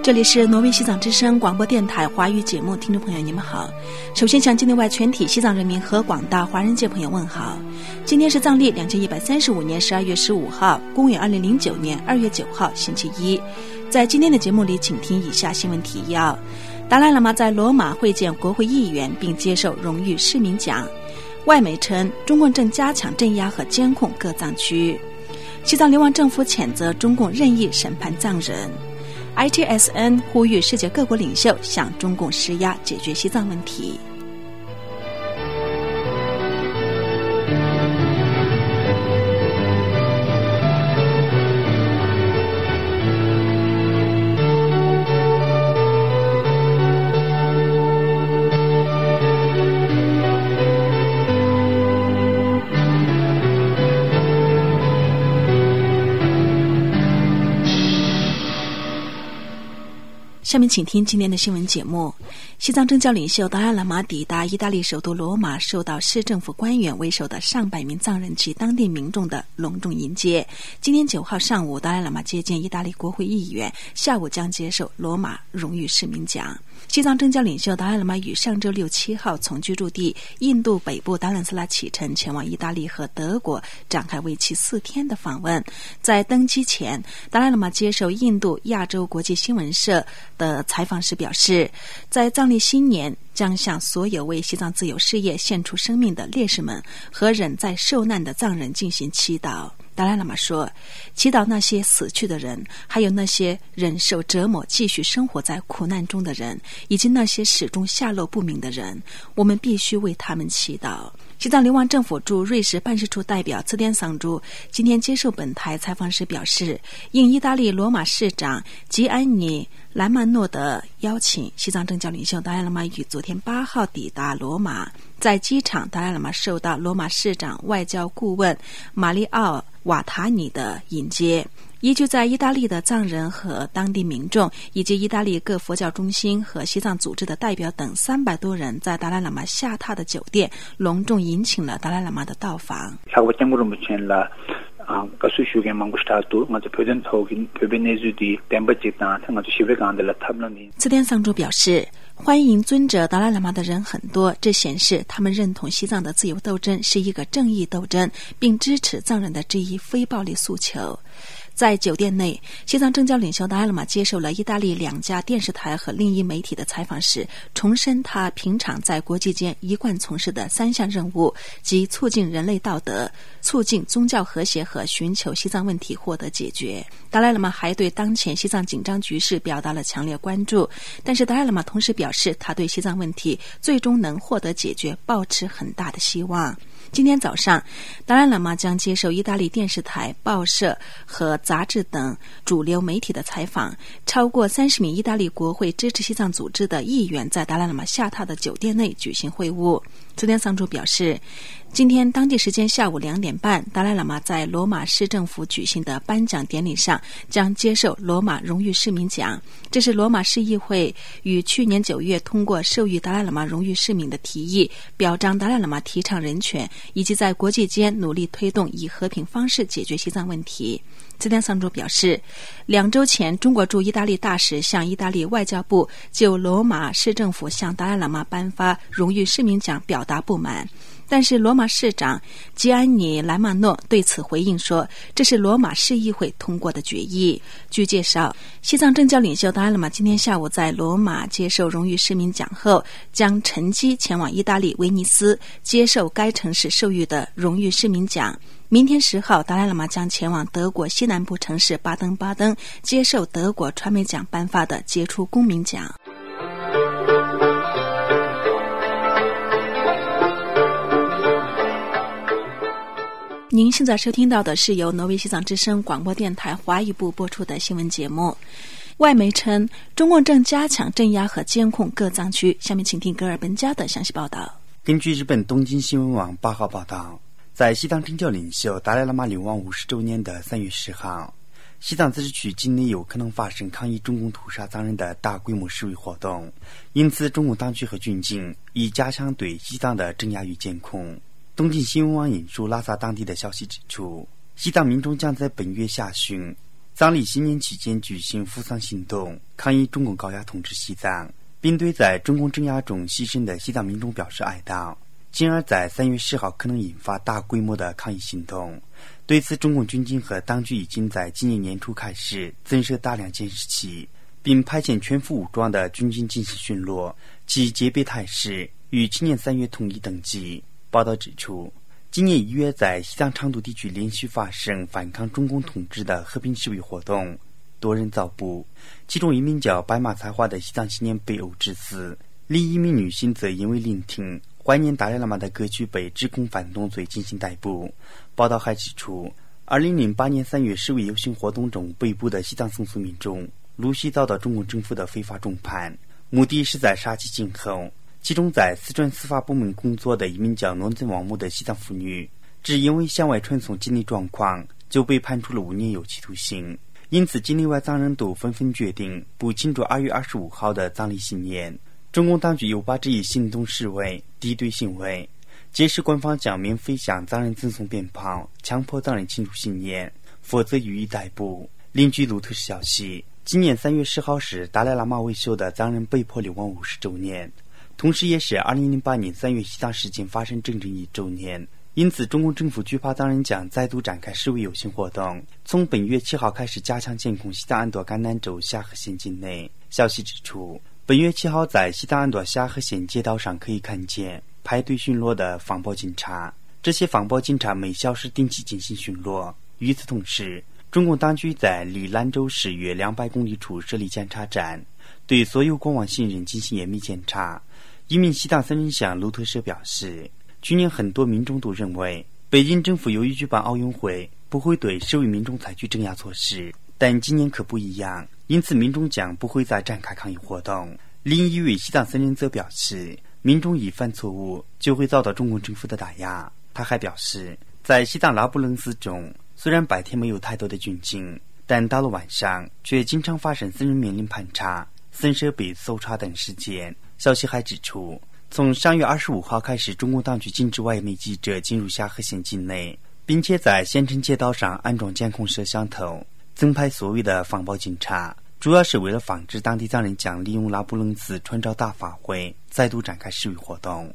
这里是挪威西藏之声广播电台华语节目，听众朋友你们好。首先向境内外全体西藏人民和广大华人界朋友问好。今天是藏历2135年12月15号，公元2009年2月9号星期一。在今天的节目里，请听以下新闻提要。达赖喇嘛在罗马会见国会议员并接受荣誉市民奖。外媒称中共正加强镇压和监控各藏区。西藏流亡政府谴责中共任意审判藏人。ITSN 呼吁世界各国领袖向中共施压，解决西藏问题。下面请听今天的新闻节目。西藏政教领袖达赖喇嘛抵达意大利首都罗马，受到市政府官员为首的上百名藏人及当地民众的隆重迎接。今天9号上午，达赖喇嘛接见意大利国会议员，下午将接受罗马荣誉市民奖。西藏政教领袖达赖喇嘛于上周6、7号从居住地印度北部达兰斯拉启程，前往意大利和德国展开为期4天的访问。在登机前，达赖喇嘛接受印度亚洲国际新闻社的采访时表示，在藏历新年将向所有为西藏自由事业献出生命的烈士们和仍在受难的藏人进行祈祷。达赖喇嘛说，祈祷那些死去的人，还有那些忍受折磨继续生活在苦难中的人，以及那些始终下落不明的人，我们必须为他们祈祷。西藏流亡政府驻瑞士办事处代表茨甸桑珠今天接受本台采访时表示，应意大利罗马市长吉安尼兰曼诺的邀请，西藏政教领袖达赖喇嘛于昨天8号抵达罗马。在机场，达赖喇嘛受到罗马市长外交顾问马里奥瓦塔尼的迎接。依据在意大利的藏人和当地民众，以及意大利各佛教中心和西藏组织的代表等300多人，在达赖喇嘛下榻的酒店隆重迎请了达赖喇嘛的到访。茨甸桑珠表示，欢迎尊者达赖喇嘛的人很多，这显示他们认同西藏的自由斗争是一个正义斗争，并支持藏人的这一非暴力诉求。在酒店内，西藏政教领袖达赖喇嘛接受了意大利2家电视台和另一媒体的采访时，重申他平常在国际间一贯从事的3项任务，即促进人类道德、促进宗教和谐和寻求西藏问题获得解决。达赖喇嘛还对当前西藏紧张局势表达了强烈关注，但是达赖喇嘛同时表示，他对西藏问题最终能获得解决抱持很大的希望。今天早上，达赖喇嘛将接受意大利电视台、报社和杂志等主流媒体的采访。超过30名意大利国会支持西藏组织的议员在达赖喇嘛下榻的酒店内举行会晤。茨甸桑珠表示，今天当地时间下午2点半，达赖喇嘛在罗马市政府举行的颁奖典礼上将接受罗马荣誉市民奖。这是罗马市议会于去年9月通过授予达赖喇嘛荣誉市民的提议，表彰达赖喇嘛提倡人权，以及在国际间努力推动以和平方式解决西藏问题。茨甸桑珠表示，2周前，中国驻意大利大使向意大利外交部就罗马市政府向达赖喇嘛颁发荣誉市民奖表达不满，但是罗马市长吉安尼兰曼诺对此回应说，这是罗马市议会通过的决议。据介绍，西藏政教领袖达赖喇嘛今天下午在罗马接受荣誉市民奖后，将乘机前往意大利威尼斯接受该城市授予的荣誉市民奖。明天10号，达赖喇嘛将前往德国西南部城市巴登巴登接受德国传媒奖颁发的杰出公民奖。您现在收听到的是由挪威西藏之声广播电台华语部播出的新闻节目。外媒称，中共正加强镇压和监控各藏区。下面请听格尔本加的详细报道。 根据日本东京新闻网8号报道，在西藏政教领袖达赖喇嘛流亡50周年的3月10号，西藏自治区境内有可能发生抗议中共屠杀藏人的大规模示威活动，因此中共当局和军警已加强对西藏的镇压与监控。东京新闻网引述拉萨当地的消息指出，西藏民众将在本月下旬藏历新年期间举行扶桑行动，抗议中共高压统治西藏，并对在中共镇压中牺牲的西藏民众表示哀悼，进而在3月10号可能引发大规模的抗议行动。对此，中共军警和当局已经在今年年初开始增设大量监视器，并派遣全副武装的军警进行巡逻，其戒备态势与今年3月统一登记。报道指出，今年1月在西藏昌都地区连续发生反抗中共统治的和平示威活动，多人遭捕，其中一名叫白马才华的西藏青年被殴致死，另一名女性则因为聆听怀念达赖喇嘛的歌曲被指控反动罪进行逮捕。报道还指出，2008年3月示威游行活动中被捕的西藏松苏民众陆续遭到中共政府的非法重判，目的是在杀其儆后。其中在四川司法部门工作的一名叫诺曾王母的西藏妇女，只因为向外传送经历状况就被判处了5年有期徒刑。因此境内外藏人都纷纷决定不庆祝2月25号的藏历新年。中共当局又把这一行动视为敌对行为，届时官方将免费向藏人赠送鞭炮，强迫藏人庆祝新年，否则予以逮捕。另据路透社消息，今年3月10号是达赖喇嘛为首的藏人被迫流亡50周年，同时也是2008年3月西藏事件发生整整1周年。因此中共政府惧怕藏人将再度展开示威游行活动，从本月7号开始加强监控西藏安多甘南州夏河县境内。消息指出，本月7号在西藏安多夏河县街道上可以看见排队巡逻的防暴警察，这些防暴警察每小时定期进行巡逻。与此同时，中共当局在离兰州市约200公里处设立检查站，对所有过往行人进行严密检查。一名西藏僧人向路透社表示，去年很多民众都认为北京政府由于举办奥运会不会对示威民众采取镇压措施，但今年可不一样，因此民众将不会再展开抗议活动。另一位西藏僧人则表示，民众一犯错误就会遭到中共政府的打压。他还表示，在西藏拉卜楞寺中，虽然白天没有太多的军警，但到了晚上却经常发生僧人面临盘查、僧舍被搜查等事件。消息还指出，从3月25号开始，中共当局禁止外媒记者进入夏河县境内，并且在县城街道上安装监控摄像头，增派所谓的防暴警察，主要是为了防止当地藏人将利用拉卜楞寺传召大法会再度展开示威活动。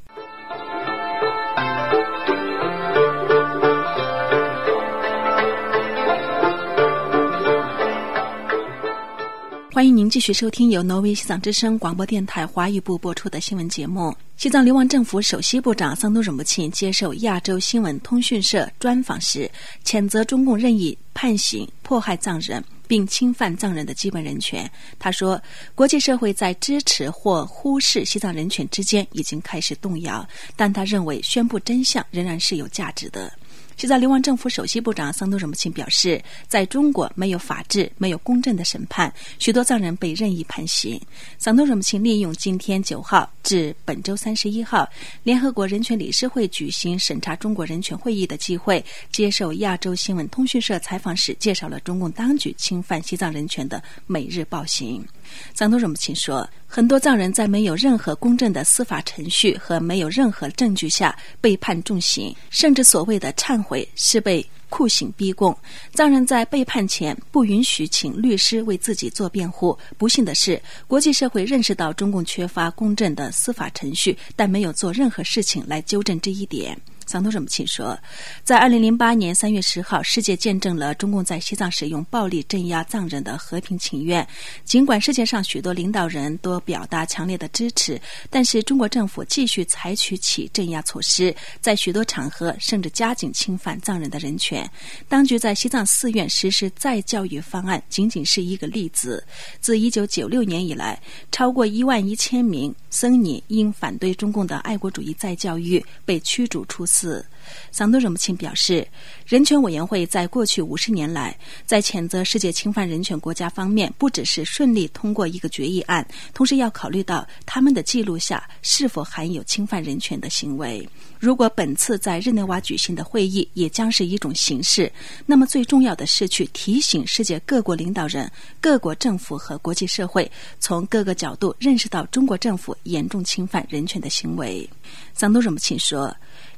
欢迎您继续收听由挪威西藏之声广播电台华语部播出的新闻节目。西藏流亡政府首席部长桑东惹木沁接受亚洲新闻通讯社专访时，谴责中共任意判刑、迫害藏人，并侵犯藏人的基本人权。他说，国际社会在支持或忽视西藏人权之间已经开始动摇，但他认为宣布真相仍然是有价值的。西藏流亡政府首席部长桑东惹木沁表示，在中国没有法治，没有公正的审判，许多藏人被任意判刑。桑东惹木沁利用今天9号至本周31号联合国人权理事会举行审查中国人权会议的机会，接受亚洲新闻通讯社采访时，介绍了中共当局侵犯西藏人权的每日暴行。桑东惹木沁说，很多藏人在没有任何公正的司法程序和没有任何证据下被判重刑，甚至所谓的忏悔是被酷刑逼供。藏人在被判前不允许请律师为自己做辩护。不幸的是，国际社会认识到中共缺乏公正的司法程序，但没有做任何事情来纠正这一点。桑东惹木沁说，在2008年3月10号，世界见证了中共在西藏使用暴力镇压藏人的和平请愿。尽管世界上许多领导人都表达强烈的支持，但是中国政府继续采取起镇压措施，在许多场合甚至加紧侵犯藏人的人权。当局在西藏寺院实施再教育方案仅仅是一个例子。自1996年以来，超过11000名僧尼因反对中共的爱国主义再教育被驱逐出寺。桑东惹木沁表示，人权委员会在过去50年来，在谴责世界侵犯人权国家方面，不只是顺利通过一个决议案，同时要考虑到他们的记录下是否含有侵犯人权的行为。如果本次在日内瓦举行的会议也将是一种形式，那么最重要的是去提醒世界各国领导人、各国政府和国际社会，从各个角度认识到中国政府严重侵犯人权的行为。桑东惹木沁说，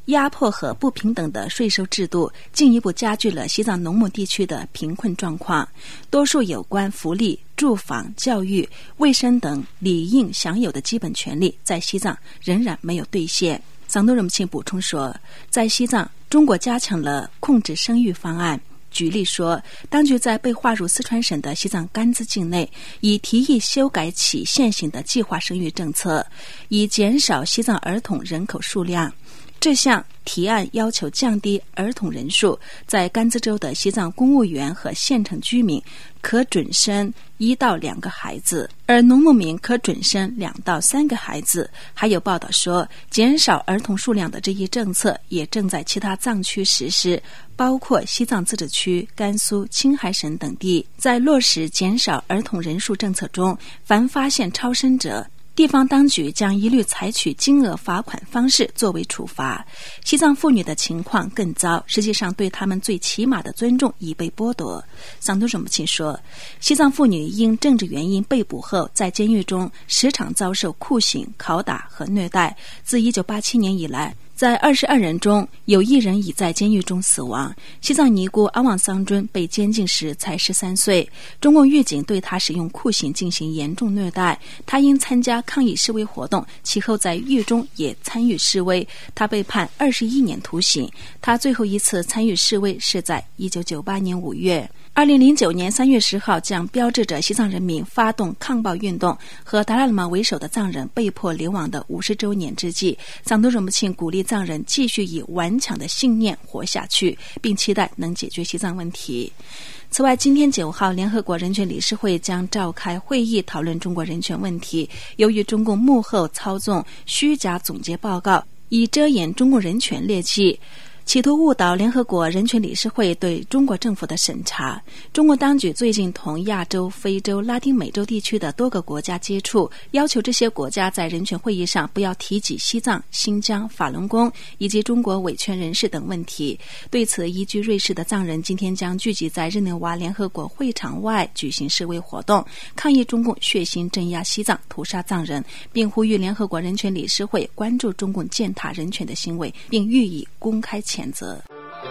压迫和不平等的税收制度进一步加剧了西藏农牧地区的贫困状况，多数有关福利、住房、教育、卫生等理应享有的基本权利在西藏仍然没有兑现。桑多仁庆补充说，在西藏，中国加强了控制生育方案。举例说，当局在被划入四川省的西藏甘孜境内，已提议修改其现行的计划生育政策，以减少西藏儿童人口数量。这项提案要求降低儿童人数，在甘孜州的西藏公务员和县城居民可准生1到2个孩子，而农牧民可准生2到3个孩子。还有报道说，减少儿童数量的这一政策也正在其他藏区实施，包括西藏自治区、甘肃、青海省等地。在落实减少儿童人数政策中，凡发现超生者，地方当局将一律采取金额罚款方式作为处罚。西藏妇女的情况更糟，实际上对他们最起码的尊重已被剥夺。桑多仁母亲说，西藏妇女因政治原因被捕后，在监狱中时常遭受酷刑、拷打和虐待。自1987年以来，在22人中有1人已在监狱中死亡。西藏尼姑阿旺桑尊被监禁时才13岁，中共狱警对他使用酷刑进行严重虐待。他因参加抗议示威活动，其后在狱中也参与示威，他被判21年徒刑。他最后一次参与示威是在1998年5月。2009年3月10号将标志着西藏人民发动抗暴运动和达赖喇嘛为首的藏人被迫流亡的50周年之际，桑多仁母亲鼓励藏人继续以顽强的信念活下去，并期待能解决西藏问题。此外，今天9号，联合国人权理事会将召开会议讨论中国人权问题。由于中共幕后操纵虚假总结报告，以遮掩中共人权劣迹，企图误导联合国人权理事会对中国政府的审查。中国当局最近同亚洲、非洲、拉丁美洲地区的多个国家接触，要求这些国家在人权会议上不要提及西藏、新疆、法轮功以及中国维权人士等问题。对此，移居瑞士的藏人今天将聚集在日内瓦联合国会场外举行示威活动，抗议中共血腥镇压西藏、屠杀藏人，并呼吁联合国人权理事会关注中共践踏人权的行为，并予以公开谴责。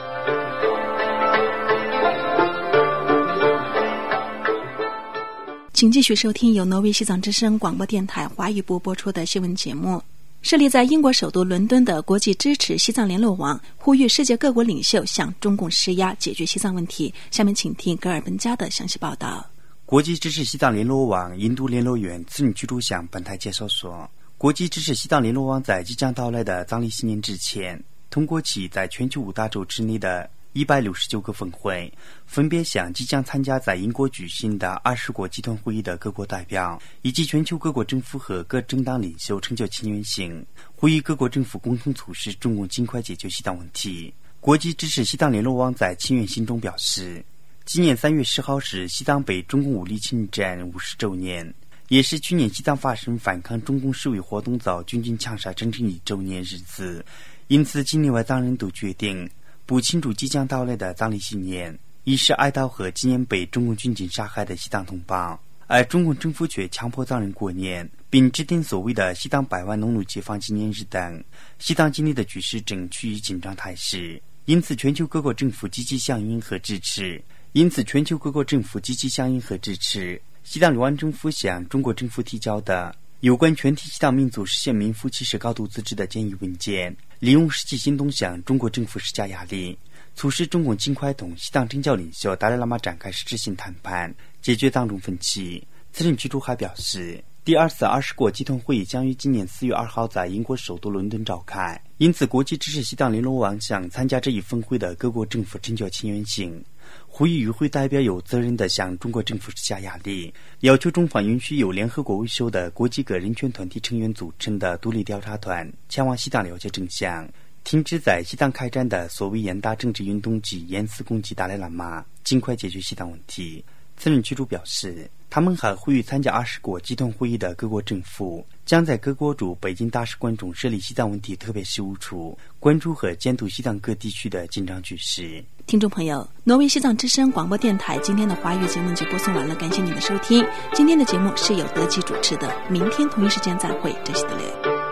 请继续收听由挪威西藏之声广播电台华语部播出的新闻节目。设立在英国首都伦敦的国际支持西藏联络网呼吁世界各国领袖向中共施压，解决西藏问题。下面请听格尔本加的详细报道。 国际支持西藏联络网印度联络员次女居主向本台介绍说，国际支持西藏联络网在即将到来的藏历新年之前，通过其在全球5大洲之内的169个峰会，分别向即将参加在英国举行的20国集团会议的各国代表，以及全球各国政府和各政党领袖成就亲缘性，呼吁各国政府共同促使中共尽快解决西藏问题。国际支持西藏联络网在亲缘信中表示，今年3月10号是西藏被中共武力侵占50周年，也是去年西藏发生反抗中共示威活动遭军警枪杀整整1周年日子。因此境内外藏人都决定不庆祝即将到来的藏历新年，以示哀悼和纪念被中共军警杀害的西藏同胞。而中共政府却强迫藏人过年，并制定所谓的西藏100万农奴解放纪念日等。西藏境内的局势正趋于紧张态势，因此全球各国政府积极响应和支持。西藏流亡政府向中国政府提交的有关全体西藏民族实现名副其实高度自治的建议文件，利用实际行动向中国政府施加压力，促使中共尽快同西藏政教领袖达赖喇嘛展开实质性谈判，解决藏中分歧。此任居主还表示，第2次20国集团会议将于今年4月2号在英国首都伦敦召开，因此国际支持西藏联络网向参加这一峰会的各国政府征求亲缘性，呼吁与会代表有责任地向中国政府施加压力，要求中方允许由联合国为首的国际各人权团体成员组成的独立调查团前往西藏了解真相，停止在西藏开展的所谓严打政治运动及严词攻击达赖喇嘛，尽快解决西藏问题。此任居主表示，他们还呼吁参加20国集团会议的各国政府将在各国驻北京大使馆中设立西藏问题特别事务处，关注和监督西藏各地区的紧张局势。 听众朋友，挪威西藏之声广播电台今天的华语节目就播送完了，感谢您的收听。今天的节目是由德基主持的，明天同一时间再会，这是德雷。